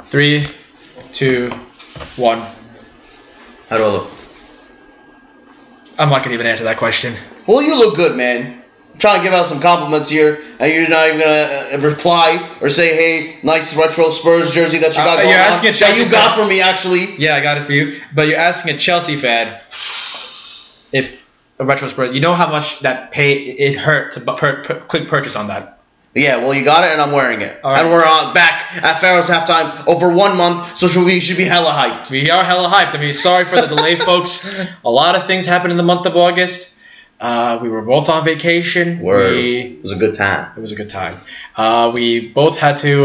3, 2, 1. How do I look? I'm not gonna even answer that question. Well, you look good, man. I'm trying to give out some compliments here, and you're not even gonna reply or say, "Hey, nice retro Spurs jersey that you got going you're on." asking a Chelsea that you got from me, actually. Yeah, I got it for you. But you're asking a Chelsea fan if a retro Spurs. You know how much that it hurt to click purchase on that. Yeah, well, you got it, and I'm wearing it. All right. And we're back at Pharaoh's halftime over 1 month, so we should be hella hyped. We are hella hyped. I mean, sorry for the delay, folks. A lot of things happened in the month of August. We were both on vacation. It was a good time. It was a good time. We both had to.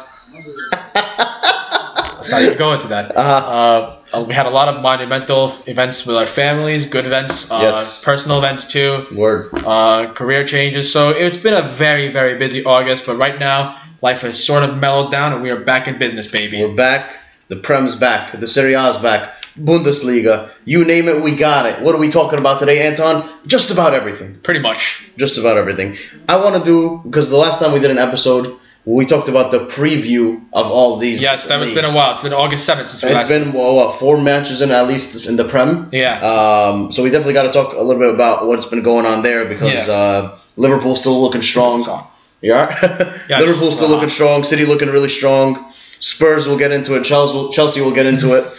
Let's not even go into that. We had a lot of monumental events with our families, good events, Yes. personal events too, Word. career changes. So it's been a very, very busy August. But right now, life has sort of mellowed down, and we are back in business, baby. We're back. The Prem's back. The Serie A's back. Bundesliga. You name it, we got it. What are we talking about today, Anton? Just about everything. Pretty much. Just about everything. I want to do, because the last time we did an episode, we talked about the preview of all these. Yes, that has leagues. been a while. It's been August 7th since we It's last. been, what, 4 matches in at least in the Prem? Yeah. So we definitely got to talk a little bit about what's been going on there, because Liverpool's still looking strong. Yeah? Yes. Liverpool's still looking strong. City looking really strong. Spurs will get into it. Chelsea will get into it.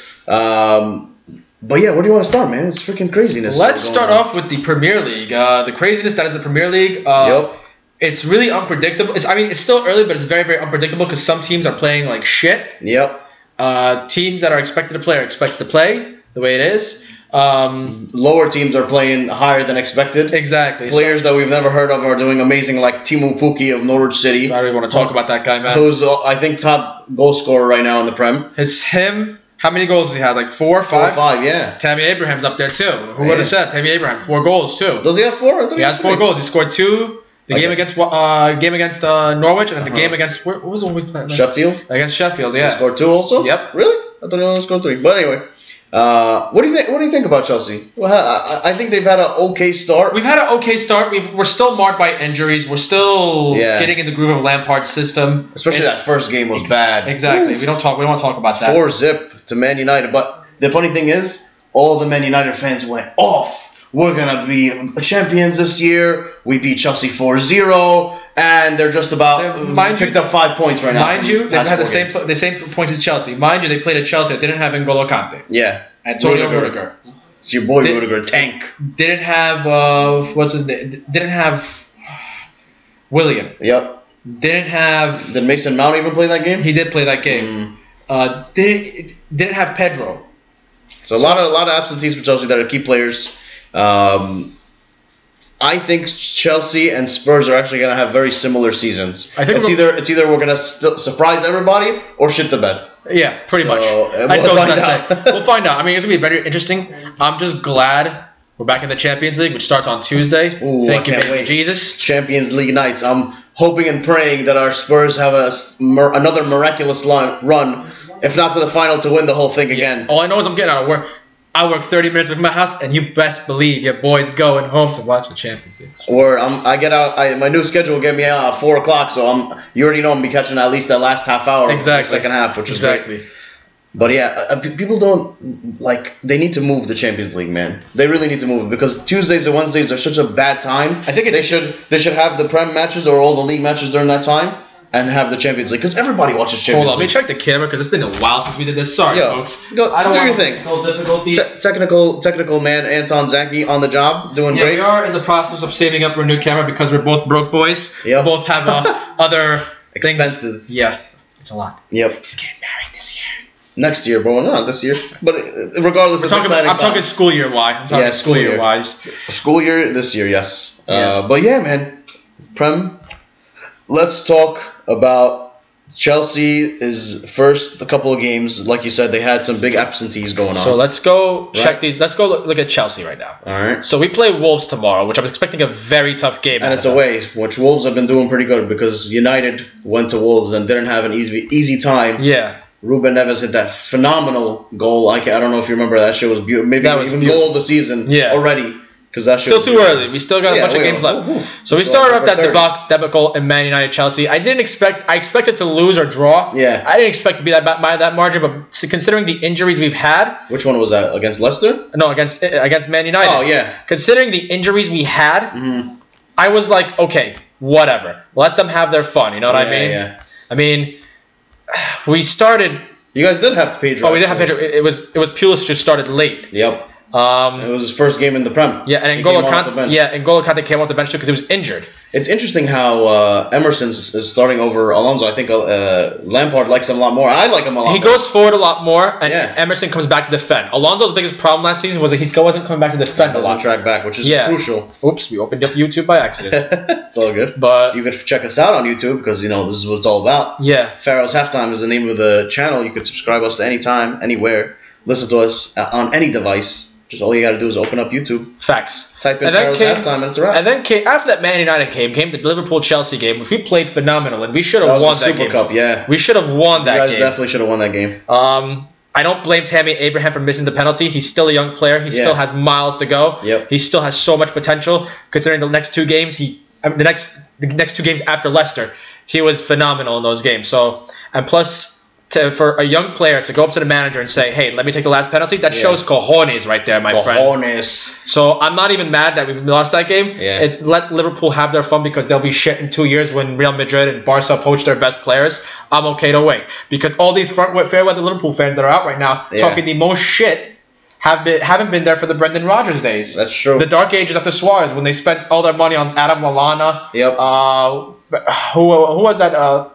But yeah, where do you want to start, man? It's freaking craziness. Let's start off with the Premier League. The craziness that is the Premier League. Yep. It's really unpredictable. It's still early, but it's very, very unpredictable because some teams are playing like shit. Yep. Teams that are expected to play are expected to play the way it is. Lower teams are playing higher than expected. Exactly. Players that we've never heard of are doing amazing, like Timu Puki of Norwich City. I don't even want to talk about that guy, man. Who's, I think, top goal scorer right now in the Prem. It's him. How many goals has he had? Like 4 or 5? 4 or 5, yeah. Tammy Abraham's up there too. Who would have said? Tammy Abraham, 4 goals too. Does he have 4? I thought He has 4 goals. He scored 2. The game against Norwich, and then the game against what was the one we played? Sheffield. Against Sheffield, yeah. He scored 2 also. Yep. Really? I thought he only scored 3. But anyway, what do you think? What do you think about Chelsea? Well, I think they've had an okay start. We've had an okay start. We're still marred by injuries. We're still getting in the groove of Lampard's system. Especially that first game was bad. Exactly. Oof. We don't want to talk about that. 4-0 to Man United. But the funny thing is, all the Man United fans went off. We're going to be champions this year. We beat Chelsea 4-0. And they're just about picked up 5 points right now. Mind you, they had the same points as Chelsea. Mind you, they played at Chelsea that didn't have N'Golo Kante. Yeah. Antonio Rudiger. It's your boy Rudiger. Tank. Didn't have, what's his name? Didn't have William. Yep. Didn't have... Did Mason Mount even play that game? He did play that game. Didn't have Pedro. So a lot of absentees for Chelsea that are key players. I think Chelsea and Spurs are actually going to have very similar seasons. I think it's either we're going to surprise everybody or shit the bed. Yeah, pretty much. We'll find out. I mean, it's going to be very interesting. I'm just glad we're back in the Champions League, which starts on Tuesday. Ooh, Thank you, baby Jesus. Champions League nights. I'm hoping and praying that our Spurs have another miraculous run, if not to the final, to win the whole thing again. All I know is I'm getting out of work. I work 30 minutes from my house, and you best believe your boy's going home to watch the Champions League. Or I get out. My new schedule will get me out at 4 o'clock, so you already know I'm be catching at least that last half hour of the second half, which is great. But yeah, people don't they need to move the Champions League, man. They really need to move it because Tuesdays and Wednesdays are such a bad time. I think they should have the Prem matches or all the league matches during that time. And have the Champions League because everybody watches Champions League. Hold on, let me check the camera because it's been a while since we did this. Sorry, folks. I don't want technical difficulties. Technical man Anton Zaki on the job, doing great. We are in the process of saving up for a new camera because we're both broke boys. Yep. We both have other expenses. Yeah, it's a lot. Yep. He's getting married this year. Next year, bro. Not this year. But regardless, I'm talking school year wise. I'm talking school year wise. School year this year, yes. But yeah, man. Prem. Let's talk about Chelsea is first a couple of games. Like you said, they had some big absentees going on. So let's go check these. Let's go look at Chelsea right now. All right. So we play Wolves tomorrow, which I'm expecting a very tough game. And it's away, which Wolves have been doing pretty good because United went to Wolves and didn't have an easy time. Yeah. Ruben Neves hit that phenomenal goal. I don't know if you remember that shit was beautiful. Maybe even goal of the season already. Because that's still too early. We still got a bunch of games left. So we started off that debacle in Man United Chelsea. I expected to lose or draw. Yeah. I didn't expect to be by that margin, but considering the injuries we've had. Which one was that? Against Leicester? No, against Man United. Oh yeah. Considering the injuries we had, I was like, okay, whatever. Let them have their fun. You know what I mean? Yeah. I mean, we started. You guys did have Pedro. Oh, we did have Pedro. It was Pulisic just started late. Yep. It was his first game in the Prem. Yeah, and N'Golo Kante came off the bench too because he was injured. It's interesting how Emerson is starting over Alonso. I think Lampard likes him a lot more. I like him a lot. He goes forward a lot more, and Emerson comes back to defend. Alonso's biggest problem last season was that he wasn't coming back to defend a lot. Doesn't track back, which is crucial. Oops, we opened up YouTube by accident. It's all good. But you could check us out on YouTube because this is what it's all about. Yeah. Pharaoh's Halftime is the name of the channel. You could subscribe us to any time, anywhere. Listen to us on any device. Just all you got to do is open up YouTube. Facts. Type in Pharaoh's Halftime and it's a wrap. And then after that Man United came the Liverpool-Chelsea game, which we played phenomenal, and we should have won that Super game. Cup, yeah. We should have won that game. You guys definitely should have won that game. I don't blame Tammy Abraham for missing the penalty. He's still a young player. He still has miles to go. Yep. He still has so much potential. Considering the next two games, the next two games after Leicester, he was phenomenal in those games. So, and plus, for a young player to go up to the manager and say, hey, let me take the last penalty, that shows cojones right there, my friend. So I'm not even mad that we lost that game. Yeah. Let Liverpool have their fun because they'll be shit in 2 years when Real Madrid and Barca poach their best players. I'm okay to wait. Because all these fair weather Liverpool fans that are out right now talking the most shit haven't been there for the Brendan Rodgers days. That's true. The dark ages after Suarez when they spent all their money on Adam Lallana. Yep. Who was that?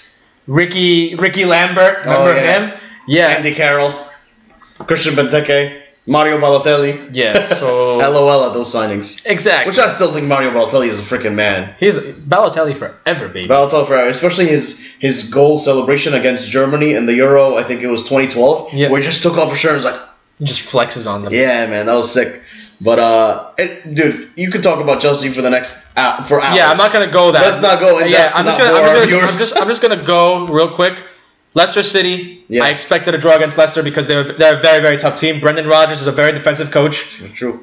Ricky Lambert, remember him? Yeah. Andy Carroll, Christian Benteke, Mario Balotelli. Yeah, so... LOL at those signings. Exactly. Which I still think Mario Balotelli is a freaking man. He's Balotelli forever, baby. Balotelli forever. Especially his goal celebration against Germany in the Euro, I think it was 2012, where he just took off his shirt and was like... He just flexes on them. Yeah, man, that was sick. But, dude, you could talk about Chelsea for the next for hours. Yeah, I'm not gonna go that. Let's not go in depth. I'm just gonna go real quick. Leicester City. Yeah. I expected a draw against Leicester because they're a very, very tough team. Brendan Rodgers is a very defensive coach. It's true.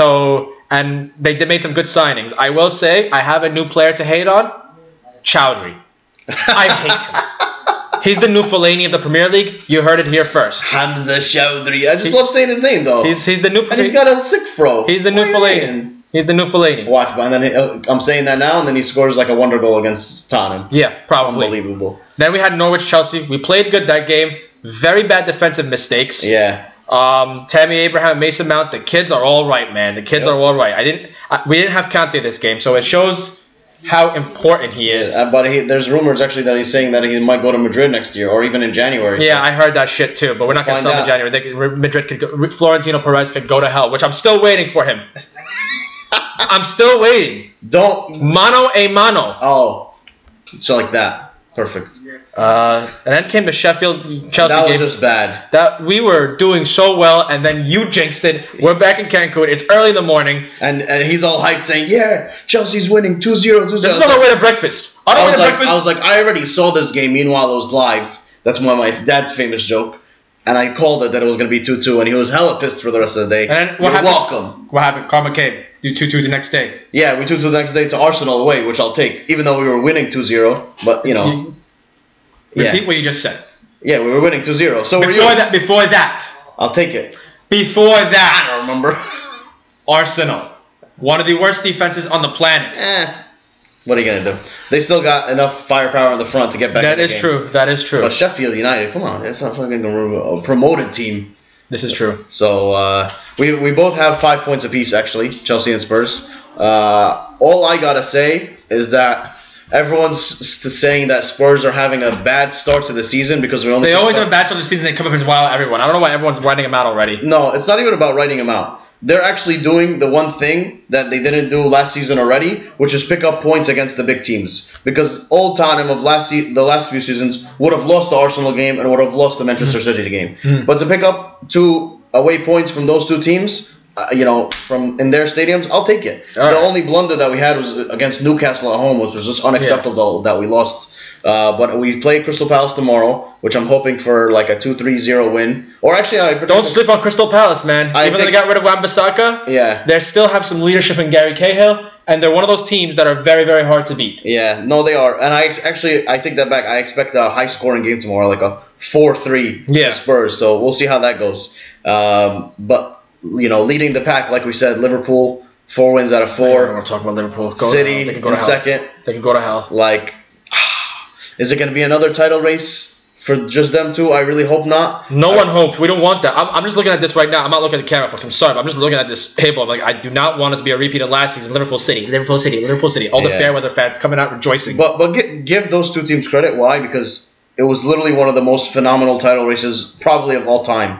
And they made some good signings. I will say I have a new player to hate on, Chowdhury. I hate him. He's the new Fellaini of the Premier League. You heard it here first. Hamza Chowdhury. I just love saying his name, though. He's the new... And he's got a sick fro. He's the new Fellaini. He's the new Fellaini. Watch, and then I'm saying that now, and then he scores like a wonder goal against Tottenham. Yeah, probably. Unbelievable. Then we had Norwich-Chelsea. We played good that game. Very bad defensive mistakes. Yeah. Tammy Abraham, Mason Mount, the kids are all right, man. The kids are all right. We didn't have Kante this game, so it shows... how important he is. But there's rumors actually that he's saying that he might go to Madrid next year or even in January. Yeah, I heard that shit too. But we're not going to sell him in January. Madrid could go, Florentino Perez could go to hell, which I'm still waiting for him. I'm still waiting. Mano a mano. Oh, so like that. Perfect. And then came the Sheffield Chelsea game. That was just bad. That we were doing so well, and then you jinxed it. We're back in Cancun. It's early in the morning, and he's all hyped, saying, "Yeah, Chelsea's winning 2-0, 2-0." This is on our way to breakfast. I was like, I already saw this game. Meanwhile, it was live. That's one of my dad's famous joke, and I called it that it was going to be 2-2, and he was hella pissed for the rest of the day. And then You're welcome. What happened? Karma came. You 2-2 the next day. Yeah, we 2-2 the next day to Arsenal away, which I'll take, even though we were winning 2-0. But you know. Repeat what you just said. Yeah, we were winning 2-0. So Before that. I'll take it. Before that. I don't remember. Arsenal. One of the worst defenses on the planet. What are you going to do? They still got enough firepower in the front to get back in the game. That is true. But Sheffield United, come on. It's not fucking a promoted team. This is true. So we both have 5 points apiece, actually, Chelsea and Spurs. All I got to say is that everyone's saying that Spurs are having a bad start to the season because we only... They always have a bad start to the season. They come up and wow everyone. I don't know why everyone's writing them out already. No, it's not even about writing them out. They're actually doing the one thing that they didn't do last season already, which is pick up points against the big teams. Because Old Tottenham of the last few seasons would have lost the Arsenal game and would have lost the Manchester City game. But to pick up 2 away points from those 2 teams... from in their stadiums, I'll take it. The only blunder that we had was against Newcastle at home, which was just unacceptable that we lost But we play Crystal Palace tomorrow, which I'm hoping for like a 2-3-0 win. Or actually, don't sleep on Crystal Palace, man. Even though they got rid of Wan-Bissaka, they still have some leadership in Gary Cahill, and they're one of those teams that are very, very hard to beat. Yeah, no, they are. And I take that back. I expect a high-scoring game tomorrow, like a 4-3 to Spurs. So we'll see how that goes. But, leading the pack, like we said, Liverpool, 4 wins out of 4. I don't want to talk about Liverpool. City in second. They can go to hell. Is it going to be another title race for just them two? I really hope not. No one hopes. We don't want that. I'm just looking at this right now. I'm not looking at the camera, folks. I'm sorry, but I'm just looking at this table. I'm like, I do not want it to be a repeat of last season. Liverpool City. All the Fairweather fans coming out rejoicing. But give those two teams credit. Why? Because it was literally one of the most phenomenal title races probably of all time.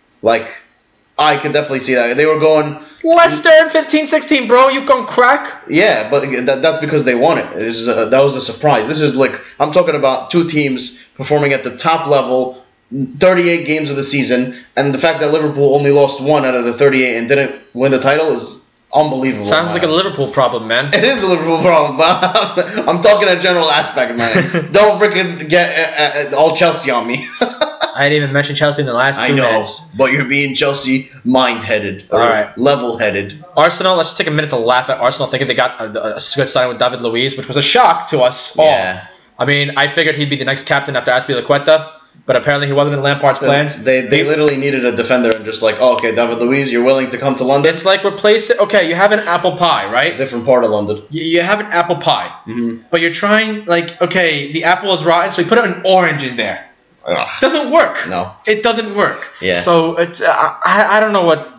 I could definitely see that. They were going... Leicester in 15-16, bro. You gone crack? Yeah, but that's because they won it. That was a surprise. This is I'm talking about two teams performing at the top level, 38 games of the season, and the fact that Liverpool only lost 1 out of the 38 and didn't win the title is unbelievable. Sounds like a Liverpool problem, man. It is a Liverpool problem, but I'm talking a general aspect, man. Don't freaking get all Chelsea on me. I didn't even mention Chelsea in the last 2 minutes. But you're being Chelsea mind-headed. All right. Level-headed. Arsenal, let's just take a minute to laugh at Arsenal thinking they got a good signing with David Luiz, which was a shock to us all. Yeah. I mean, I figured he'd be the next captain after Azpilicueta, but apparently he wasn't in Lampard's plans. They literally needed a defender and just okay, David Luiz, you're willing to come to London? It's like replace it. Okay, you have an apple pie, right? Different part of London. You have an apple pie, but you're trying, okay, the apple is rotten, so you put an orange in there. Ugh. Doesn't work. No. It doesn't work. Yeah. So it's I don't know what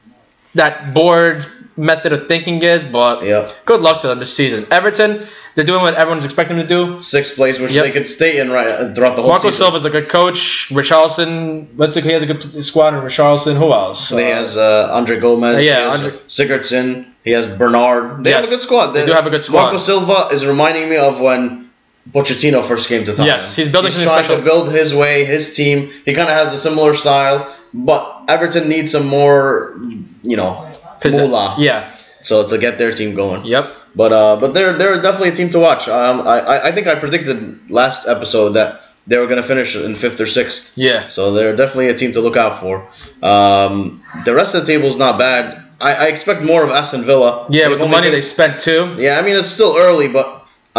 that board's method of thinking is, but good luck to them this season. Everton, they're doing what everyone's expecting them to do. 6th place, which they could stay in throughout the whole Marco season. Silva's a good coach. Richarlison, let's say he has a good squad. And Richarlison, who else? He has Andre Gomez. He has Sigurdsson. He has Bernard. They have a good squad. They do have a good squad. Marco Silva is reminding me of when Pochettino first came to Tottenham. Yes, he's building something special. He's trying to build his way, his team. He kind of has a similar style, but Everton needs some more, moolah. Yeah. So to get their team going. Yep. But they're definitely a team to watch. I think I predicted last episode that they were going to finish in 5th or 6th. Yeah. So they're definitely a team to look out for. The rest of the table is not bad. I expect more of Aston Villa. Yeah, with the money they spent too. Yeah, I mean it's still early, but.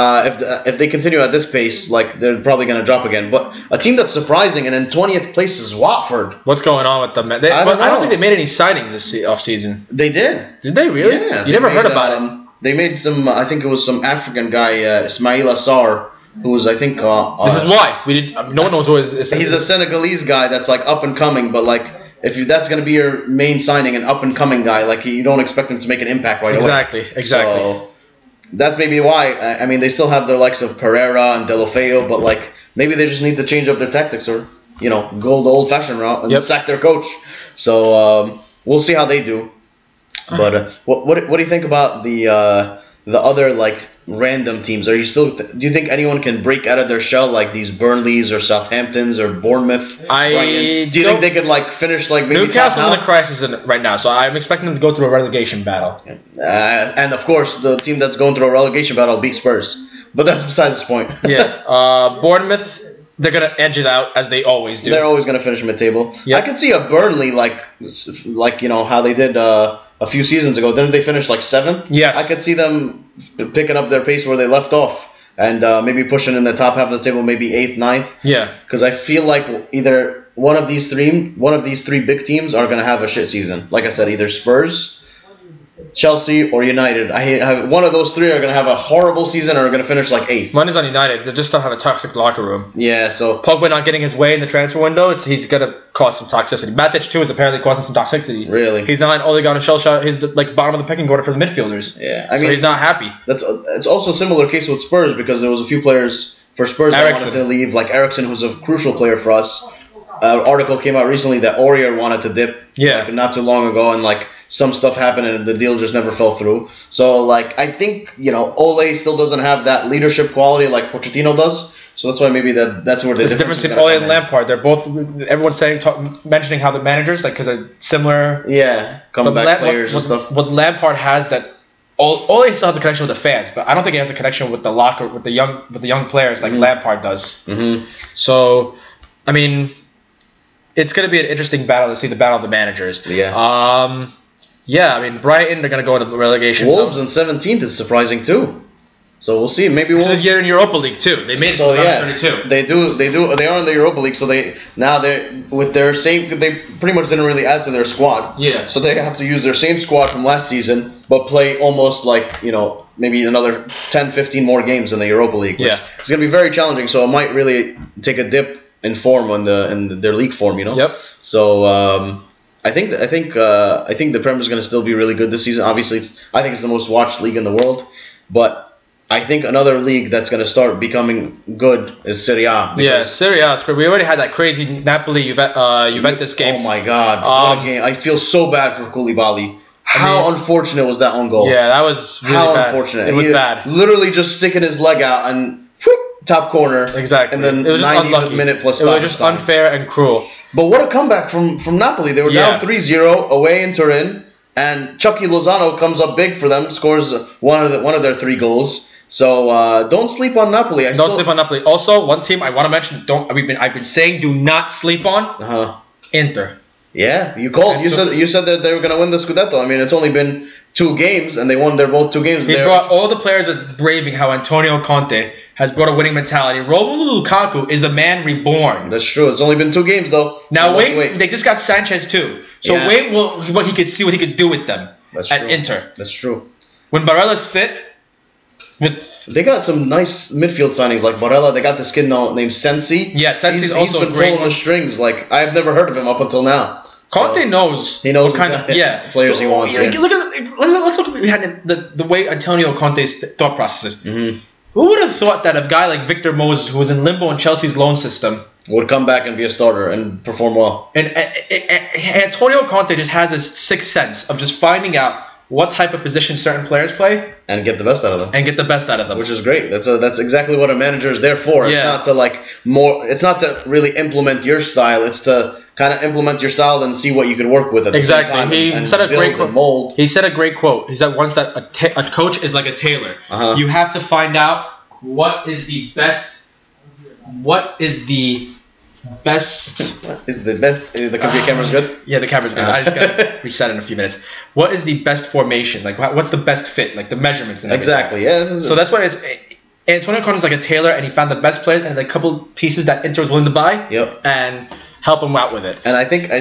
If they continue at this pace, they're probably going to drop again. But a team that's surprising and in 20th place is Watford. What's going on with them? I don't think they made any signings this off-season. They did. Did they really? Yeah. You never heard about it. They made some. I think it was some African guy, Ismail Assar, who was I think. This is why no one knows who it is. He's a Senegalese guy that's up and coming, but if that's going to be your main signing, an up and coming guy, you don't expect him to make an impact right away. Exactly. So, that's maybe why. I mean, they still have their likes of Pereira and Deulofeu, but maybe they just need to change up their tactics or go the old-fashioned route and sack their coach. So we'll see how they do. But what do you think about the other random teams? Are you still? Do you think anyone can break out of their shell like these Burnleys or Southamptons or Bournemouth? Do you think they could finish maybe Newcastle's in a crisis right now, so I'm expecting them to go through a relegation battle. And of course, the team that's going through a relegation battle beat Spurs, but that's besides this point. Yeah, Bournemouth. They're gonna edge it out as they always do. They're always gonna finish mid-table. Yep. I could see a Burnley how they did a few seasons ago. Didn't they finish 7th? Yes. I could see them picking up their pace where they left off and maybe pushing in the top half of the table, maybe 8th, 9th. Yeah. Because I feel like either one of these three big teams are gonna have a shit season. Like I said, either Spurs, Chelsea, or United. One of those three are going to have a horrible season or are going to finish 8th. Mine is on United. They just don't have a toxic locker room. Yeah, so... Pogba not getting his way in the transfer window, he's going to cause some toxicity. Matic, too, is apparently causing some toxicity. Really? He's not Ole Gunnar Solskjaer. He's bottom of the pecking order for the midfielders. Yeah, so he's not happy. It's also a similar case with Spurs because there was a few players for Spurs that wanted to leave, like Eriksen, who's a crucial player for us. An article came out recently that Aurier wanted to dip not too long ago, and some stuff happened and the deal just never fell through. So I think Ole still doesn't have that leadership quality like Pochettino does. So that's why maybe that's where the difference between Ole and Lampard. They're both, everyone's mentioning how the managers because they're similar. Yeah, comeback players and stuff. What Lampard has that Ole still has a connection with the fans, but I don't think he has a connection with the locker with the young players like Lampard does. Mm-hmm. So, I mean, it's going to be an interesting battle to see the battle of the managers. Yeah. Yeah, I mean, Brighton, they're going to go into the relegation. Wolves in 17th is surprising too. So we'll see. Maybe Wolves. This is a year in Europa League too. They made it to 32. They are in the Europa League. So they with their same. They pretty much didn't really add to their squad. Yeah. So they have to use their same squad from last season, but play almost like maybe another 10, 15 more games in the Europa League. Which it's going to be very challenging. So it might really take a dip in form in their league form. Yep. So. I think the Premier is going to still be really good this season. Obviously, I think it's the most watched league in the world, but I think another league that's going to start becoming good is Serie A. Yeah, Serie A. We already had that crazy Napoli Juventus game. Oh my God, what a game! I feel so bad for Koulibaly. How unfortunate was that on goal? Yeah, that was really bad. How unfortunate. It was bad. Literally just sticking his leg out and top corner. Exactly. And then it was 90th minute plus it was just unfair and cruel. But what a comeback from Napoli. They were down 3-0 away in Turin, and Chucky Lozano comes up big for them, scores one of their 3 goals. So don't sleep on Napoli. Don't sleep on Napoli. Also, one team I want to mention. I've been saying do not sleep on. Inter. Yeah, you said that they were going to win the Scudetto. I mean, it's only been 2 games, and they won both 2 games. They brought all the players are braving how Antonio Conte has brought a winning mentality. Romelu Lukaku is a man reborn. That's true. It's only been 2 games though. Now wait, they just got Sanchez too. So wait, what he could do with them at Inter. That's true. When Barella's fit, they got some nice midfield signings like Barella. They got this kid named Sensi. Yeah, Sensi's also he's been pulling the strings. Like I've never heard of him up until now. Conte knows. He knows what kind of players he wants. Let's look at the way Antonio Conte's thought process is. Mm-hmm. Who would have thought that a guy like Victor Moses, who was in limbo in Chelsea's loan system, would come back and be a starter and perform well? And Antonio Conte just has this sixth sense of just finding out what type of position certain players play and get the best out of them. Which is great. That's exactly what a manager is there for. It's not to it's not to really implement your style. It's to kind of implement your style and see what you can work with at the same time. He said a great quote. He said a great quote. He said once that a coach is like a tailor. You have to find out what is the best. The computer camera's good? Yeah, the camera's good. I just got to reset in a few minutes. What is the best formation? Like, what's the best fit? Like, the measurements and everything. Exactly, yeah. So that's why Antonio Conte is like a tailor, and he found the best players and a couple pieces that Inter was willing to buy and help him out with it. And I think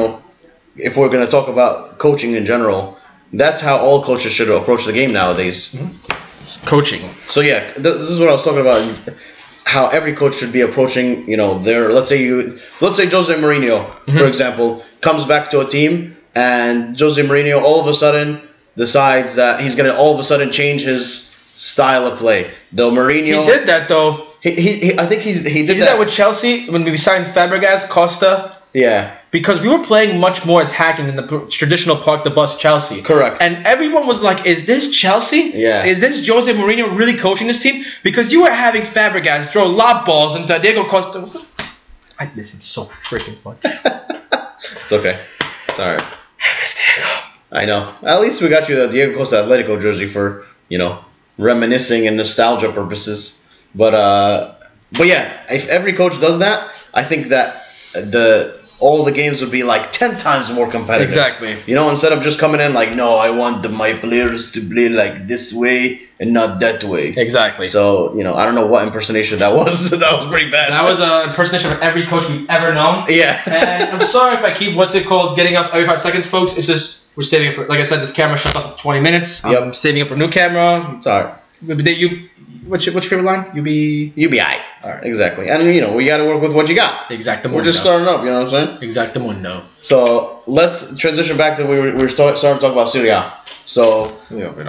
if we're going to talk about coaching in general, that's how all coaches should approach the game nowadays. Mm-hmm. Coaching. So, yeah, this is what I was talking about. How every coach should be approaching, their let's say Jose Mourinho, for example, comes back to a team, and Jose Mourinho all of a sudden decides that he's gonna all of a sudden change his style of play. Though Mourinho, he did that though. I think he did that with Chelsea when we signed Fabregas, Costa. Yeah. Because we were playing much more attacking than the traditional park the bus Chelsea. Correct. And everyone was like, is this Chelsea? Yeah. Is this Jose Mourinho really coaching this team? Because you were having Fabregas throw lob balls into Diego Costa. I miss him so freaking much. It's okay. It's all right. I miss Diego. I know. At least we got you the Diego Costa Atletico jersey for, reminiscing and nostalgia purposes. But yeah, if every coach does that, I think that all the games would be like 10 times more competitive. Exactly. Instead of just coming in like, no, I want my players to play like this way and not that way. Exactly. So, I don't know what impersonation that was. That was pretty bad. That was an impersonation of every coach we've ever known. Yeah. And I'm sorry if I keep, getting up every 5 seconds, folks. It's just, we're saving it for, like I said, this camera shuts off after 20 minutes. I'm saving it for a new camera. It's all right. What's your favorite line? UBI. All right. Exactly. And, we got to work with what you got. Exactly. We're just starting up, you know what I'm saying? Exactamundo. So, let's transition back to we were starting to talk about Serie A. So, open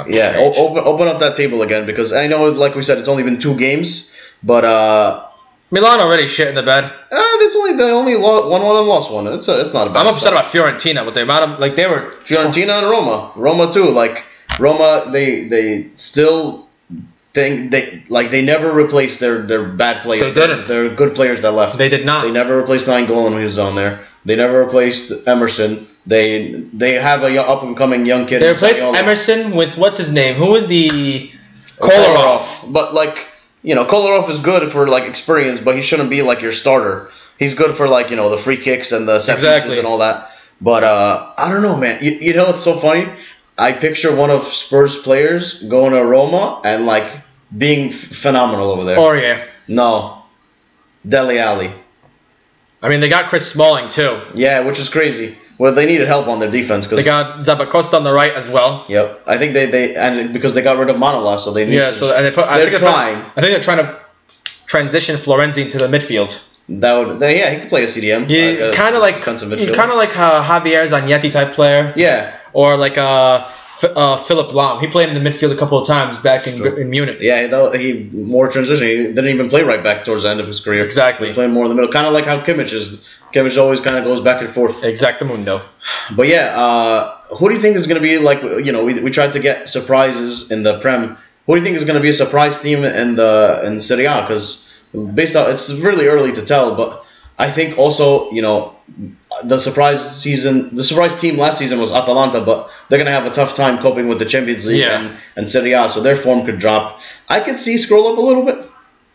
up that table again, because I know, like we said, it's only been 2 games, but Milan already shit in the bed. They only won one and lost one. It's not a bad. I'm upset about Fiorentina with the amount of they were Fiorentina and Roma too. Like Roma, they still think they never replaced their bad players. They didn't. They're good players that left. They did not. They never replaced Nainggolan when he was on there. They never replaced Emerson. They have a up and coming young kid. They replaced Emerson with what's his name? Who was the Kolarov? But like Kolarov is good for like experience, but he shouldn't be like your starter. He's good for like the free kicks and the set pieces and all that. But I don't know, man. You know it's so funny. I picture one of Spurs players going to Roma and like being phenomenal over there. Aurier. No, Dele Alli. I mean, they got Chris Smalling too. Yeah, which is crazy. Well, they needed help on their defense because they got Zappacosta on the right as well. Yep, I think they and because they got rid of Manolas, so they need I think they're trying to transition Florenzi into the midfield. He could play a CDM. Yeah, kind of like Javier Zanetti type player. Yeah, or like Philip Lahm. He played in the midfield a couple of times back in Munich. Yeah, he more transition. He didn't even play right back towards the end of his career. Exactly. He played more in the middle, kind of like how Kimmich is. Kimmich always kind of goes back and forth. Exactamundo. But yeah, who do you think is going to be like? We tried to get surprises in the Prem. Who do you think is going to be a surprise team in Serie A? Because it's really early to tell, but I think also the surprise team last season was Atalanta, but they're gonna have a tough time coping with the Champions League and Serie A, so their form could drop. I could see scroll up a little bit.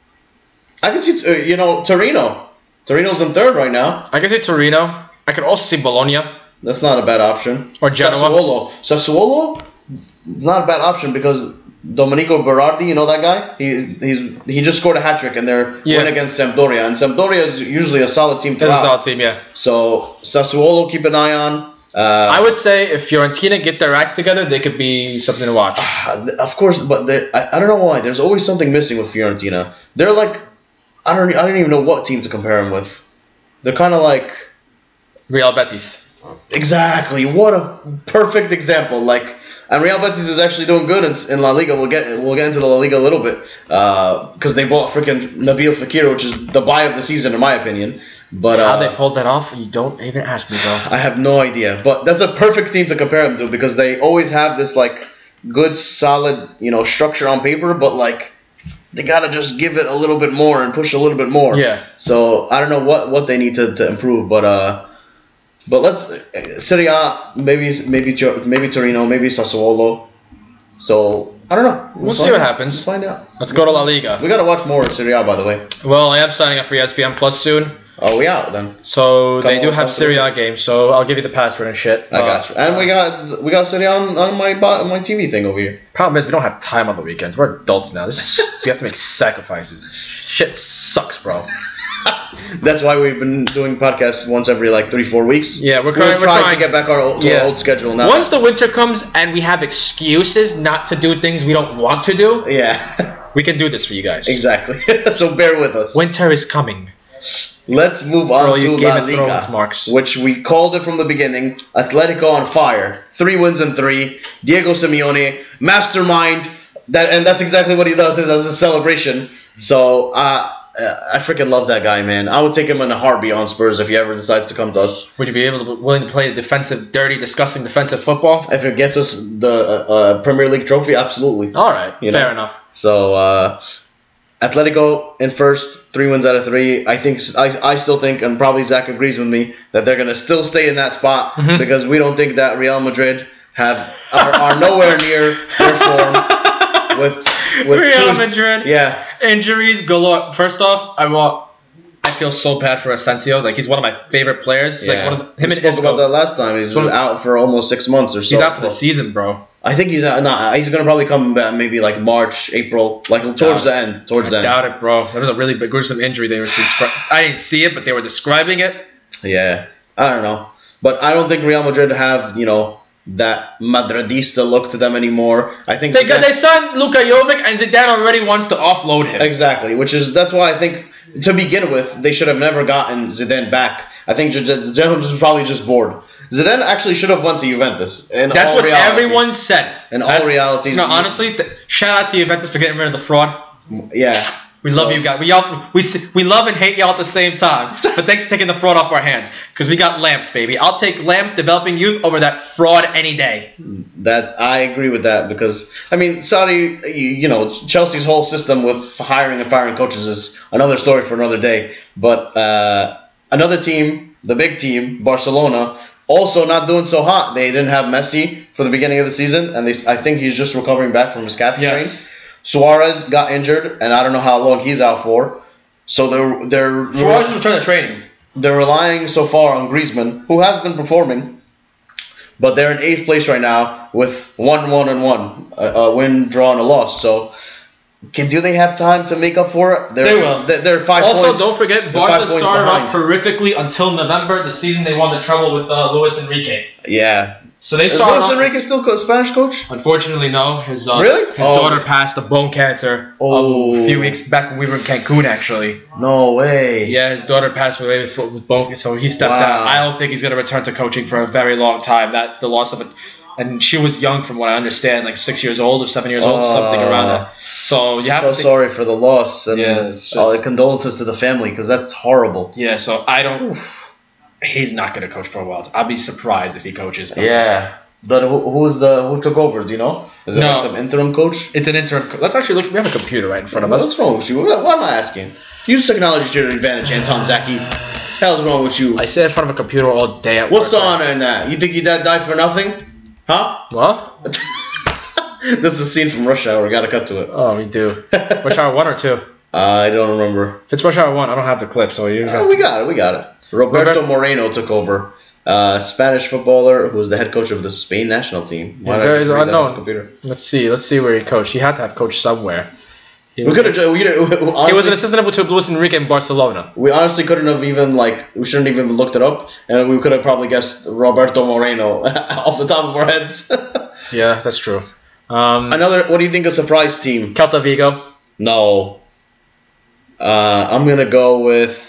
I could see Torino. Torino's in third right now. I could see Torino. I could also see Bologna. That's not a bad option. Or Genoa. Sassuolo. It's not a bad option because Domenico Berardi, you know that guy? He just scored a hat-trick in their win against Sampdoria. And Sampdoria is usually a solid team throughout. It's a solid team, yeah. So Sassuolo, keep an eye on. I would say if Fiorentina get their act together, they could be something to watch. Of course, but I don't know why. There's always something missing with Fiorentina. They're like, I don't even know what team to compare them with. They're kind of like Real Betis. Exactly. What a perfect example. And Real Betis is actually doing good in La Liga. We'll get into the La Liga a little bit because they bought freaking Nabil Fekir, which is the buy of the season in my opinion. But how they pulled that off, you don't even ask me, bro. I have no idea. But that's a perfect team to compare them to because they always have this good solid structure on paper, but they gotta just give it a little bit more and push a little bit more. Yeah. So I don't know what they need to improve, but let's Serie A, maybe Torino, maybe Sassuolo. So I don't know. We'll see what happens. Let's find out. Let's go to La Liga. We gotta watch more Serie A, by the way. Well, I am signing up for ESPN Plus soon. Oh, we out then. So they do have Serie A games, so I'll give you the password and shit. I got you. And we got Serie A on my TV thing over here. Problem is we don't have time on the weekends. We're adults now. We have to make sacrifices. Shit sucks, bro. That's why we've been doing podcasts once every 3-4 weeks. Yeah, we're trying to get back to our old schedule now. Once the winter comes and we have excuses not to do things we don't want to do, we can do this for you guys. Exactly. So bear with us. Winter is coming. Let's move on to La Liga, which we called it from the beginning. Atletico on fire. 3 wins and 3. Diego Simeone, mastermind. That's exactly what he does as a celebration. So I freaking love that guy, man. I would take him in a heartbeat on Spurs if he ever decides to come to us. Would you be willing to play defensive, dirty, disgusting defensive football? If it gets us the Premier League trophy, absolutely. All right, fair enough. So Atletico in first, 3 wins out of 3. I still think, and probably Zach agrees with me, that they're gonna still stay in that spot because we don't think that Real Madrid are nowhere near their form. With Real Madrid, injuries galore. First off, I feel so bad for Asensio. He's one of my favorite players. Yeah. Him and Isco. We spoke about that last time. He's out for almost 6 months or so. He's out for the season, bro. I think he's not. He's gonna probably come back maybe March, April, towards the end. I doubt it, bro. That was a really big gruesome injury they were I didn't see it, but they were describing it. Yeah, I don't know, but I don't think Real Madrid have that Madridista look to them anymore. I think they signed Luka Jovic, and Zidane already wants to offload him. Exactly, that's why I think to begin with they should have never gotten Zidane back. I think Zidane was probably just bored. Zidane actually should have went to Juventus. That's what everyone said. In all reality, honestly, shout out to Juventus for getting rid of the fraud. Yeah. We love you guys. We love and hate y'all at the same time. But thanks for taking the fraud off our hands. Because we got Lamps, baby. I'll take Lamps developing youth over that fraud any day. I agree with that because, Sarri, Chelsea's whole system with hiring and firing coaches is another story for another day. But another team the big team, Barcelona, also not doing so hot. They didn't have Messi for the beginning of the season, and I think he's just recovering back from his calf strain. Suarez got injured, and I don't know how long he's out for. So they're Suarez is returning to training. They're relying so far on Griezmann, who has been performing, but they're in 8th place right now with 1-1-1, a win, draw, and a loss. So, do they have time to make up for it? They will. They're 5 also, points. Also, don't forget, Barca started off horrifically until November. The season they won the treble with Luis Enrique. Yeah. So they started. Is Luis Enrique still Spanish coach? Unfortunately, no. His really? His daughter passed of bone cancer a few weeks back when we were in Cancun, actually. No way. Yeah, his daughter passed away with bone, so he stepped out. I don't think he's going to return to coaching for a very long time. The loss of it. And she was young, from what I understand, like 6 years old or 7 years old, something around that. So you have to think, sorry for the loss, and condolences to the family, because that's horrible. Yeah, so I don't. He's not going to coach for a while. I'll be surprised if he coaches. Yeah, but who took over? Do you know? Is it like some interim coach? It's an interim. Let's actually look. We have a computer right in front of us. What's wrong with you? Why am I asking? Use technology to your advantage, Anton Zaki. Hell's wrong with you? I sit in front of a computer all day at work. What's the honor in that? You think you died for nothing? Huh? What? This is a scene from Rush Hour. We gotta cut to it. Oh, we do. Rush Hour 1 or 2? I don't remember. If it's Rush Hour 1, I don't have the clip, so you. We got it. Roberto Moreno took over. Spanish footballer who was the head coach of the Spain national team. He's very unknown. Let's see where he coached. He had to have coached somewhere. He was an assistant to Luis Enrique in Barcelona. We honestly couldn't have even we shouldn't even have looked it up, and we could have probably guessed Roberto Moreno off the top of our heads. Yeah, that's true. What do you think, a surprise team? Celta Vigo. No. I'm gonna go with,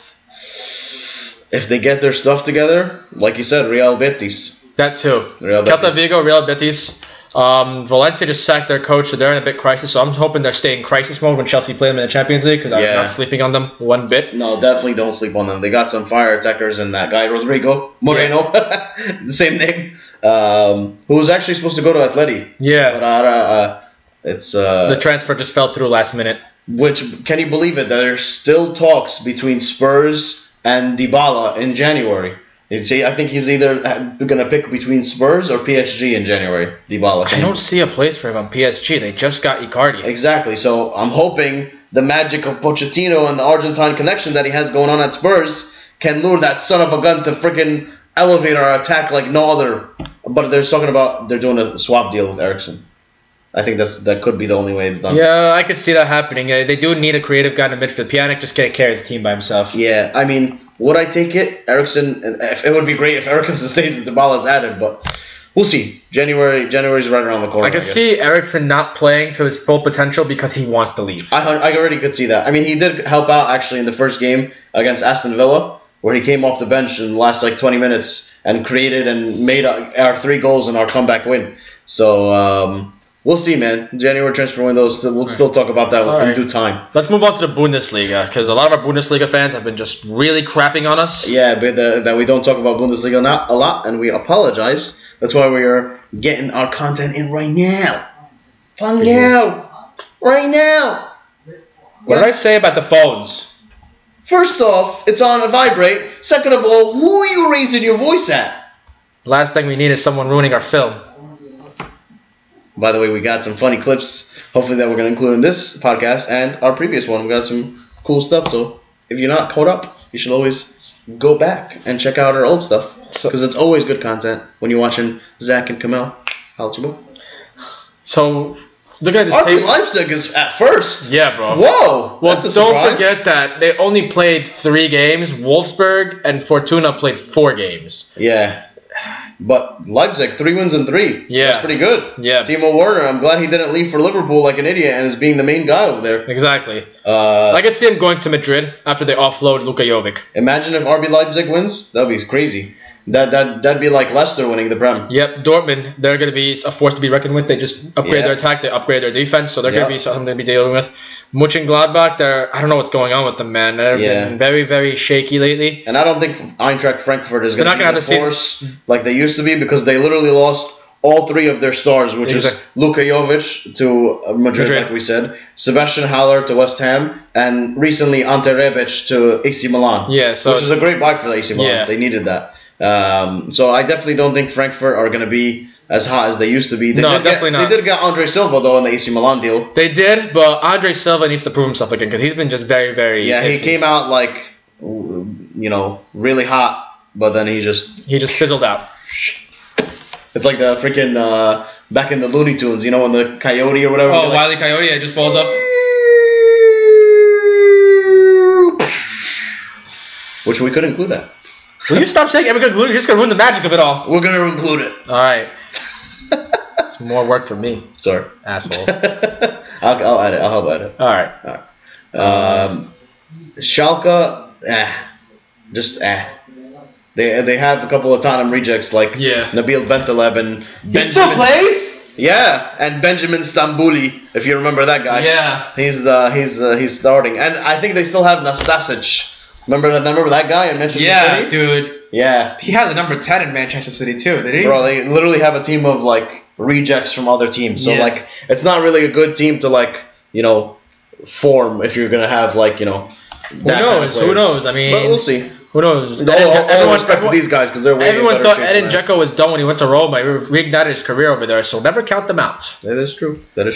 if they get their stuff together, like you said, Real Betis. That too. Celta Vigo, Real Betis. Valencia just sacked their coach, so they're in a bit crisis. So I'm hoping they stay in crisis mode when Chelsea play them in the Champions League, because I'm not sleeping on them one bit. No, definitely don't sleep on them. They got some fire attackers, and that guy Rodrigo Moreno, the same name, who was actually supposed to go to Atleti. Yeah, but it's the transfer just fell through last minute. Which, can you believe it? There's still talks between Spurs and Dybala in January. I think he's either going to pick between Spurs or PSG in January, Dybala. I don't see a place for him on PSG. They just got Icardi. Exactly. So I'm hoping the magic of Pochettino and the Argentine connection that he has going on at Spurs can lure that son of a gun to freaking elevate our attack like no other. But they're talking about they're doing a swap deal with Eriksen. I think that could be the only way it's done. Yeah, I could see that happening. They do need a creative guy in the midfield. Pjanic just can't carry the team by himself. Yeah, I mean, would I take it? Eriksen, it would be great if Eriksen stays and Dybala's added, but we'll see. January's right around the corner. I can see Eriksen not playing to his full potential because he wants to leave. I already could see that. I mean, he did help out actually in the first game against Aston Villa, where he came off the bench in the last 20 minutes and created and made our 3 goals in our comeback win. So, we'll see, man. January transfer window, we'll still talk about that in due time. Let's move on to the Bundesliga, because a lot of our Bundesliga fans have been just really crapping on us. Yeah, but that we don't talk about Bundesliga a lot, and we apologize. That's why we are getting our content in right now. Right now. What did I say about the phones? First off, it's on a vibrate. Second of all, who are you raising your voice at? Last thing we need is someone ruining our film. By the way, we got some funny clips, hopefully, that we're going to include in this podcast and our previous one. We got some cool stuff, so if you're not caught up, you should always go back and check out our old stuff, because it's always good content when you're watching Zach and Kamel. So, look at this RB table. Leipzig is at first. Yeah, bro. Whoa. Well, don't forget that they only played 3 games. Wolfsburg and Fortuna played 4 games. Yeah. But Leipzig, 3 wins and 3. Yeah. That's pretty good. Yeah. Timo Werner, I'm glad he didn't leave for Liverpool like an idiot and is being the main guy over there. Exactly. I can see him going to Madrid after they offload Luka Jovic. Imagine if RB Leipzig wins. That would be crazy. That'd be like Leicester winning the Prem. Yep, Dortmund, they're going to be a force to be reckoned with. They just upgrade their attack, they upgrade their defense, so they're going to be something to be dealing with. Mönchengladbach, I don't know what's going on with them, man. They've been very, very shaky lately. And I don't think Eintracht Frankfurt is going to be the force like they used to be, because they literally lost all three of their stars, which is Luka Jovic to Madrid, like we said, Sebastian Haller to West Ham, and recently Ante Rebic to AC Milan. Yeah, so which is a great buy for the AC Milan. Yeah. They needed that. So I definitely don't think Frankfurt are going to be as hot as they used to be. Definitely not. They did get Andre Silva, though, in the AC Milan deal. They did, but Andre Silva needs to prove himself again because he's been just very, very Yeah, iffy. he came out, like, you know, really hot, but then he just fizzled out. It's like the freaking, back in the Looney Tunes, you know, when the coyote or whatever. Oh, Wile E. Coyote, it just falls up. Which we could include that. Will you stop saying it? You're just going to ruin the magic of it all. We're going to include it. All right. It's more work for me. Sorry. Asshole. I'll edit. I'll help edit. All right. Schalke, They have a couple of Tottenham rejects like Nabil Bentaleb and He still plays? Yeah, and Benjamin Stambouli, if you remember that guy. Yeah. He's starting. And I think they still have Nastasic. Remember that guy in Manchester City? Yeah, dude. Yeah. He had the number 10 in Manchester City too, did he? Bro, they literally have a team of like rejects from other teams. So like it's not really a good team to like, you know, form if you're gonna have like, you know, Who knows? I mean, but we'll see. Who knows? All respect to these guys because they're way everyone better thought shape, Edin Dzeko was done when he went to Roma. He reignited his career over there, so never count them out. That is true.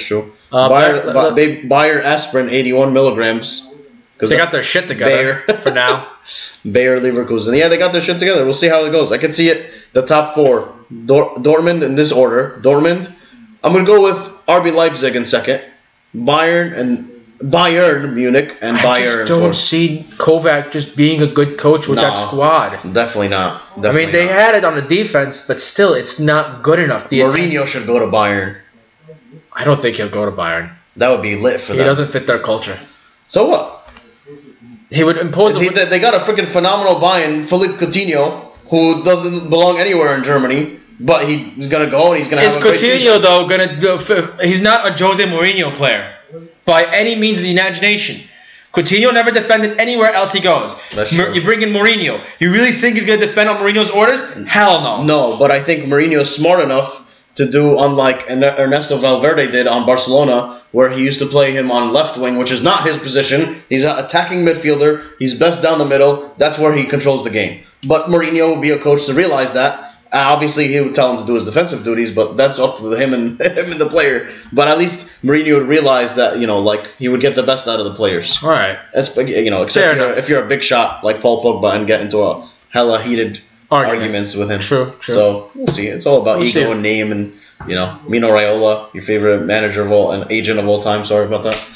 Bayer aspirin 81 milligrams. They got their shit together for now. Bayer Leverkusen. Yeah, they got their shit together. We'll see how it goes. I can see it. The top four. Dortmund in this order. Dortmund. I'm going to go with RB Leipzig in second. Bayern Munich and Bayern. I just don't see Kovac just being a good coach with that squad. Definitely not. I mean, they had it on the defense, but still, it's not good enough. Mourinho should go to Bayern. I don't think he'll go to Bayern. That would be lit for them. He doesn't fit their culture. So what? He would impose. They got a freaking phenomenal buy-in, Philippe Coutinho, who doesn't belong anywhere in Germany, but he's gonna go and he's gonna. Is Coutinho though gonna go? He's not a Jose Mourinho player by any means of the imagination. Coutinho never defended anywhere else he goes. That's true. You bring in Mourinho. You really think he's gonna defend on Mourinho's orders? Hell no. No, but I think Mourinho is smart enough to do unlike Ernesto Valverde did on Barcelona, where he used to play him on left wing, which is not his position. He's an attacking midfielder. He's best down the middle. That's where he controls the game. But Mourinho will be a coach to realize that. Obviously, he would tell him to do his defensive duties, but that's up to him and the player. But at least Mourinho would realize that, you know, like he would get the best out of the players. All right. That's, you know, except if you're a big shot like Paul Pogba and get into a hella heated arguments with him. True. So we'll see. It's all about ego and name, and you know, Mino Raiola, your favorite manager of all and agent of all time. Sorry about that.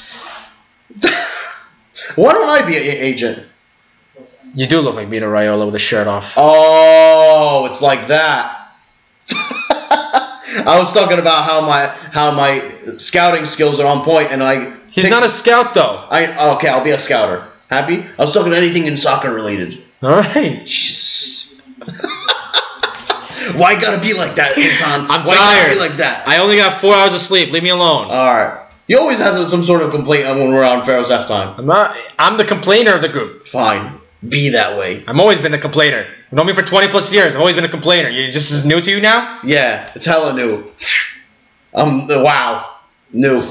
Why don't I be an agent? You do look like Mino Raiola with a shirt off. Oh, it's like that. I was talking about how my scouting skills are on point, and he's not a scout though. Okay, I'll be a scouter. Happy? I was talking anything in soccer related. All right. Why gotta be like that, Anton? I'm tired. Why gotta be like that? I only got 4 hours of sleep. Leave me alone. All right. You always have some sort of complaint when we're on Pharaoh's halftime. I'm the complainer of the group. Fine. Be that way. I've always been the complainer. You know me for 20 plus years. I've always been a complainer. You just is new to you now? Yeah, it's hella new. Wow. New.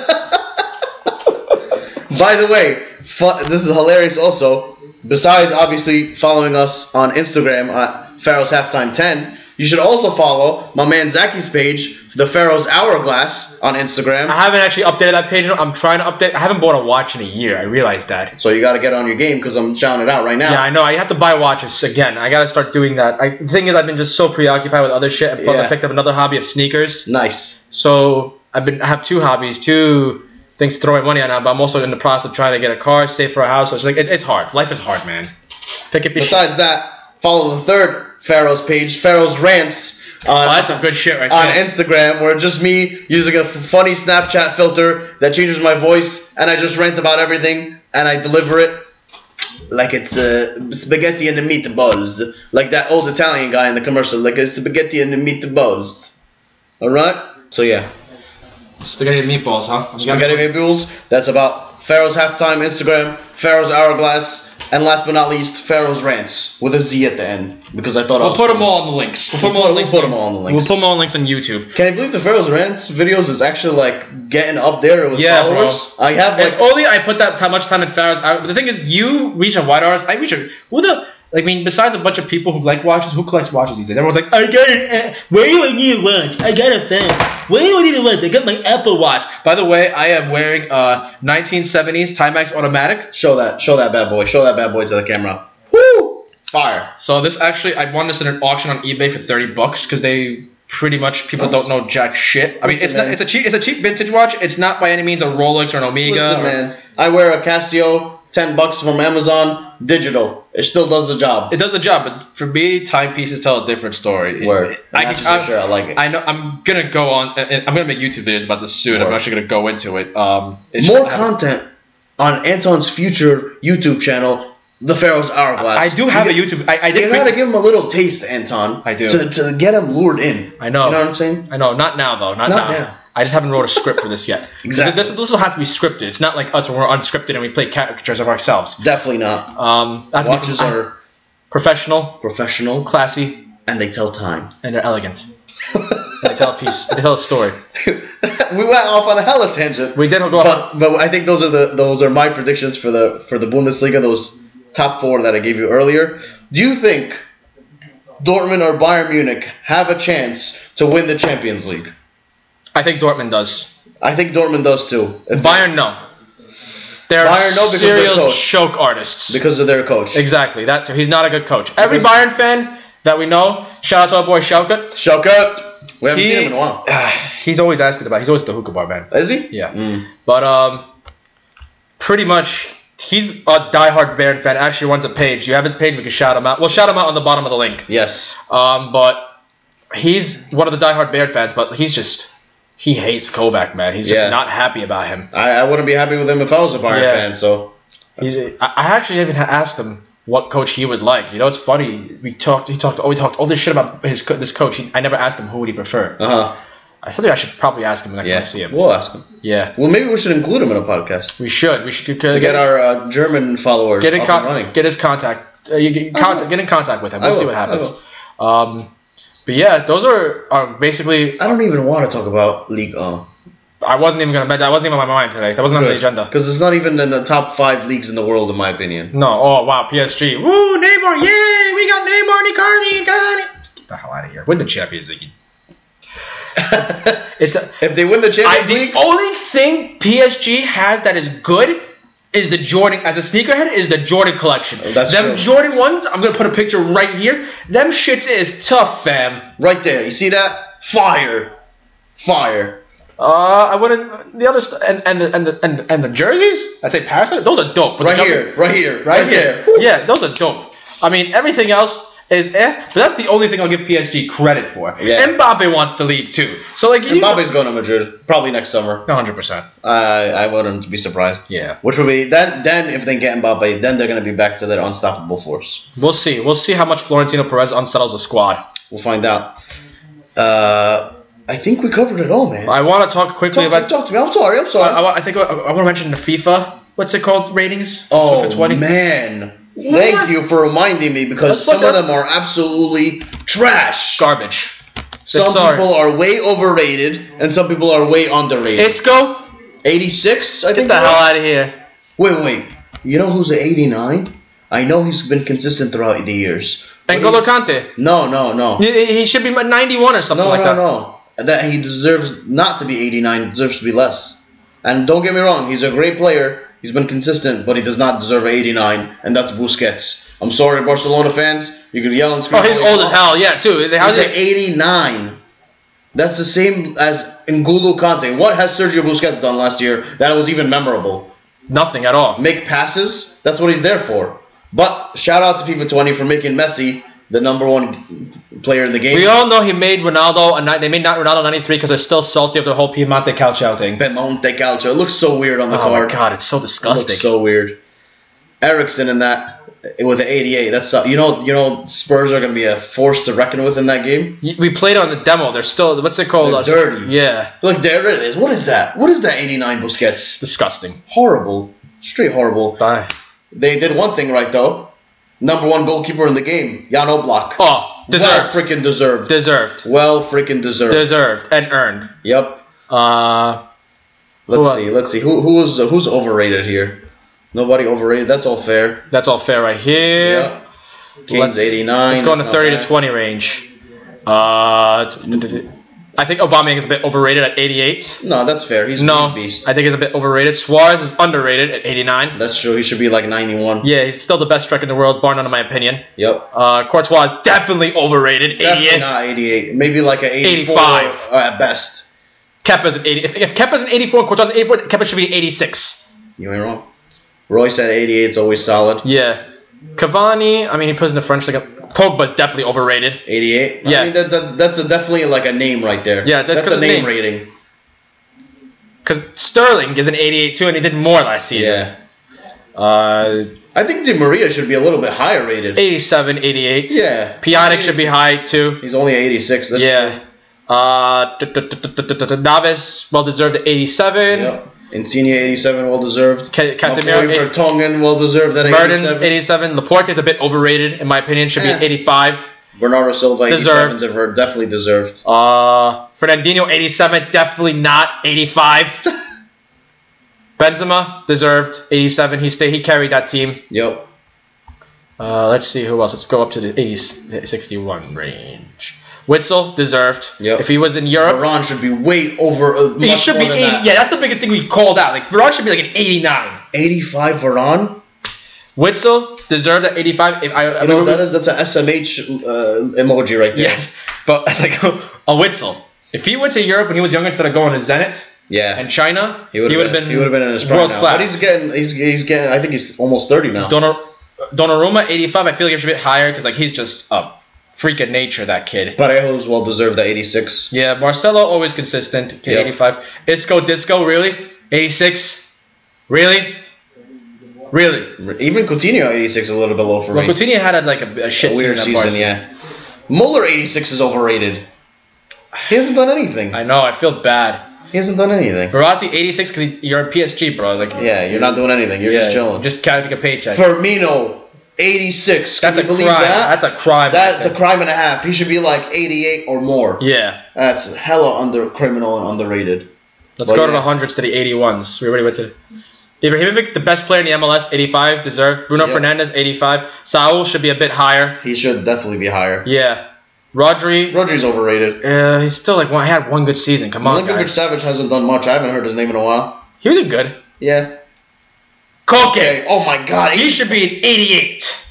By the way, this is hilarious also. Besides, obviously, following us on Instagram at Pharaoh's Halftime 10, you should also follow my man Zacky's page, the Pharaoh's Hourglass, on Instagram. I haven't actually updated that page. I'm trying to update. I haven't bought a watch in a year. I realized that. So you got to get on your game because I'm shouting it out right now. Yeah, I know. I have to buy watches again. I got to start doing that. The thing is, I've been just so preoccupied with other shit. And plus, I picked up another hobby of sneakers. Nice. So I have 2 hobbies, 2 things to throw my money on now, but I'm also in the process of trying to get a car, save for a house. So it's like it's hard. Life is hard, man. Pick up your Besides that, follow the third Pharaoh's page, Pharaoh's Rants. That's some good shit right there. On Instagram, where it's just me using a funny Snapchat filter that changes my voice, and I just rant about everything, and I deliver it like it's spaghetti and the meatballs, like that old Italian guy in the commercial, like it's spaghetti and the meatballs. All right. So yeah. Spaghetti and meatballs, huh? Spaghetti and meatballs. That's about Pharaoh's Halftime Instagram, Pharaoh's Hourglass. And last but not least, Pharaoh's Rants with a Z at the end because I thought we'll put them all in the links. We'll put them all in the links. We'll put them all in links on YouTube. Can you believe the Pharaoh's Rants videos is actually like getting up there with followers? Bro. I have like only I put that much time in Pharaoh's. But the thing is, you reach a wide audience. I reach a I mean, besides a bunch of people who like watches, who collects watches these days? Everyone's like, I got it. Where do I need a watch? I got a fan. Where do I need a watch? I got my Apple Watch. By the way, I am wearing a 1970s Timex automatic. Show that bad boy. Show that bad boy to the camera. Woo! Fire. So this actually, I won this in an auction on eBay for $30 because they pretty much people don't know jack shit. I mean, it's a cheap vintage watch. It's not by any means a Rolex or an Omega. Listen, man, I wear a Casio. $10 from Amazon, digital. It still does the job. It does the job, but for me, timepieces tell a different story. Word. I like it. I know. I'm gonna go on. And I'm gonna make YouTube videos about this soon. I'm actually gonna go into it. More content on Anton's future YouTube channel, The Pharaoh's Hourglass. I do have a YouTube. I did. You gotta give him a little taste, Anton. I do. To get him lured in. I know. You know what I'm saying? I know. Not now though. Not now. I just haven't wrote a script for this yet. Exactly. This will have to be scripted. It's not like us when we're unscripted and we play caricatures of ourselves. Definitely not. Watches are professional, classy, and they tell time. And they're elegant. And they tell a piece. They tell a story. We went off on a hella tangent. We did go off. But I think those are my predictions for the Bundesliga. Those top 4 that I gave you earlier. Do you think Dortmund or Bayern Munich have a chance to win the Champions League? I think Dortmund does. I think Dortmund does too. Bayern, no. They're serial choke artists. Because of their coach. Exactly. He's not a good coach. Every Bayern fan that we know, shout out to our boy Schalke. Schalke. We haven't seen him in a while. He's always asking about. He's always the hookah bar man. Is he? Yeah. But pretty much he's a diehard Bayern fan. Actually runs a page. You have his page. We can shout him out. We'll shout him out on the bottom of the link. Yes. But he's one of the diehard Bayern fans. But he hates Kovac, man. He's just not happy about him. I wouldn't be happy with him if I was a Bayern fan. So I actually even asked him what coach he would like. You know, it's funny. We talked all this shit about this coach. I never asked him who would he prefer. I thought I should probably ask him next time I see him. We'll ask him. Yeah. Well, maybe we should include him in a podcast. We should. To get our German followers up and running. Get his contact. Get in contact with him. We'll see what happens. But yeah, those are basically. I don't even want to talk about Ligue 1. I wasn't even gonna. That wasn't even on my mind today. That wasn't on the agenda. Because it's not even in the top 5 leagues in the world, in my opinion. No. Oh wow, PSG. Woo, Neymar. Yay, we got Neymar, Icardi, got it. Get the hell out of here. Win the Champions League. If they win the Champions League, the only thing PSG has that is good is the Jordan, as a sneakerhead, is the Jordan collection. That's them true. Jordan ones, I'm going to put a picture right here. Them shits is tough, fam. Right there. You see that? Fire. I wouldn't. The other stuff and the jerseys. I'd say Paris. Those are dope. But right here. Yeah, those are dope. I mean, everything else is but that's the only thing I'll give PSG credit for. Yeah. Mbappe wants to leave too. So like, Mbappe's going to Madrid probably next summer. 100%. I wouldn't be surprised. Yeah. Which would be then if they get Mbappe, then they're going to be back to their unstoppable force. We'll see. We'll see how much Florentino Perez unsettles the squad. We'll find out. I think we covered it all, man. I want to talk quickly about. Talk to me. I'm sorry. I think I want to mention the FIFA. What's it called? Ratings. Oh FIFA 20. Man. Thank you for reminding me because some of them are absolutely trash. Garbage. Some people are way overrated and some people are way underrated. Isco? 86, I think. Get the hell out of here. Wait. You know who's an 89? I know he's been consistent throughout the years. N'Golo Kante? No. He should be 91 or something like that. No. That he deserves not to be 89, he deserves to be less. And don't get me wrong, he's a great player. He's been consistent, but he does not deserve an 89, and that's Busquets. I'm sorry, Barcelona fans. You can yell and scream. Oh, he's old as hell. Yeah, too. He's an 89. That's the same as N'Golo Kante. What has Sergio Busquets done last year that was even memorable? Nothing at all. Make passes? That's what he's there for. But shout out to FIFA 20 for making Messi the #1 player in the game. We all know he made Ronaldo. They made not Ronaldo 93 because they're still salty of the whole Piemonte Calcio thing. Piemonte Calcio. It looks so weird on the card. Oh my god, it's so disgusting. It looks so weird. Ericsson in that with the 88. That's you know Spurs are going to be a force to reckon with in that game. We played on the demo. They're still what's it called? They're dirty. Yeah. Look, there it is. What is that? What is that 89 Busquets? Disgusting. Horrible. Straight horrible. Die. They did one thing right though. Number 1 goalkeeper in the game, Jan Oblak. Oh, deserved. Well freaking deserved. Deserved. Well freaking deserved. Deserved and earned. Yep. Let's see. Who's overrated here? Nobody overrated. That's all fair. That's all fair right here. Yeah. Kane's 89. Let's go in the 30 to 20 range. I think Aubameyang is a bit overrated at 88. No, that's fair. He's a beast. I think he's a bit overrated. Suarez is underrated at 89. That's true. He should be like 91. Yeah, he's still the best striker in the world, bar none in my opinion. Yep. Courtois is definitely overrated. Definitely 88. not 88. Maybe like an 85 at best. Kepa's an 80. If Kepa's an 84 and Courtois an 84, Kepa should be 86. You ain't wrong. Royce at 88 is always solid. Yeah. Cavani, I mean, he plays in the French league. Pogba's definitely overrated. 88? Yeah. I mean, that's definitely like a name right there. Yeah, that's a name rating. Because Sterling is an 88 too, and he did more last season. Yeah. I think Di Maria should be a little bit higher rated. 87, 88. Yeah. Pjanic should be high too. He's only 86. That's true. Naves, well deserved at 87. Yep. Insigne 87, well deserved. Casemiro Vertonghen, well deserved at 87. Mertens 87. Laporte is a bit overrated in my opinion. Should be at 85. Bernardo Silva 87, definitely deserved. Fernandinho 87, definitely not 85. Benzema deserved 87. He carried that team. Yep. Let's see who else. Let's go up to the 61 range. Witzel deserved. Yep. If he was in Europe, Varane should be way over. He should be 80. Yeah, that's the biggest thing we called out. Like Varane should be like an 89. 85 Varane. Witzel deserved at 85. That's an SMH emoji right there. Yes, but it's like a Witzel. If he went to Europe when he was younger instead of going to Zenit, and China, he would have been in his prime world now. class. But he's getting. I think he's almost 30 now. Donnarumma 85. I feel like he should be higher because like he's just a freak of nature, that kid. Parejo's well deserved at 86. Yeah, Marcelo always consistent. 85. Isco Disco really 86. Really. Even Coutinho 86 a little bit low for me. Coutinho had a shit weird season. Yeah. Muller 86 is overrated. He hasn't done anything. I know. I feel bad. He hasn't done anything. Verratti 86 because you're a PSG, bro. Like you're not doing anything. You're just chilling. Just counting a paycheck. Firmino 86. Can you believe crime. that? That's a crime. That's a crime and a half. He should be like 88 or more. Yeah. That's hella criminal and underrated. Let's go to the hundreds to the 81s. We already went to Ibrahimovic, the best player in the MLS, 85, deserved. Bruno Fernandes, 85. Saul should be a bit higher. He should definitely be higher. Yeah. Rodri's overrated. He's still he had one good season. Come on, guys. Savage hasn't done much. I haven't heard his name in a while. He did good. Yeah. Koke. Oh my God. He should be an 88.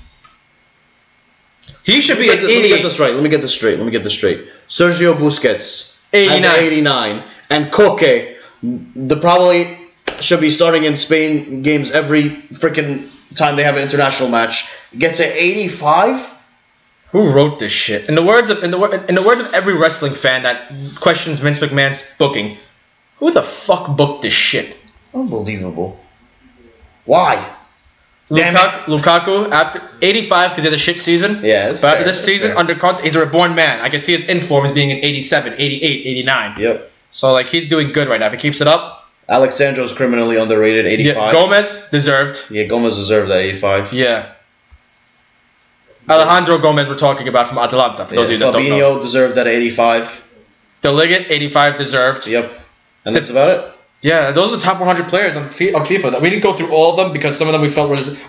He should be an 88. Let me get this straight. Sergio Busquets 89. Has 89. And Koke, probably should be starting in Spain games every freaking time they have an international match. Gets an 85. Who wrote this shit? In the words of every wrestling fan that questions Vince McMahon's booking, who the fuck booked this shit? Unbelievable. Why? Lukaku after 85 because he had a shit season. Yeah, but after this season, under contract, he's a reborn man. I can see his inform as being an 87, 88, 89. Yep. So he's doing good right now. If he keeps it up. Alexandro's criminally underrated, 85. Yeah, Gomez deserved. Yeah, Gomez deserved that 85. Yeah. Alejandro Gomez we're talking about from Atalanta, for those of you that don't know. Fabinho deserved that 85. De Ligt, 85 deserved. Yep. And that's about it. Yeah, those are the top 100 players on FIFA. We didn't go through all of them because some of them we felt were just...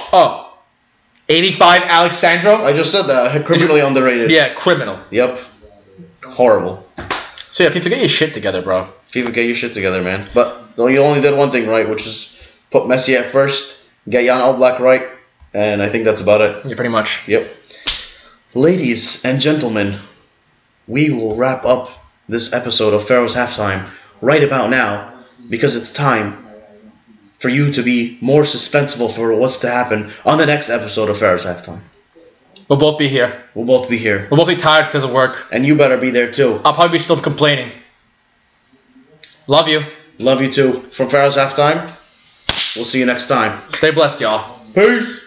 85 Alexandro. I just said that. Criminally underrated. Yeah, criminal. Yep. Horrible. So yeah, FIFA, get your shit together, bro. FIFA, get your shit together, man. But you only did one thing right, which is put Messi at first, get Jan Oblak right, and I think that's about it. Yeah, pretty much. Yep. Ladies and gentlemen, we will wrap up this episode of Pharaoh's Halftime right about now because it's time for you to be more suspenseful for what's to happen on the next episode of Pharaoh's Halftime. We'll both be here. We'll both be here. We'll both be tired because of work. And you better be there too. I'll probably be still complaining. Love you. Love you too. From Pharaoh's Halftime, we'll see you next time. Stay blessed, y'all. Peace.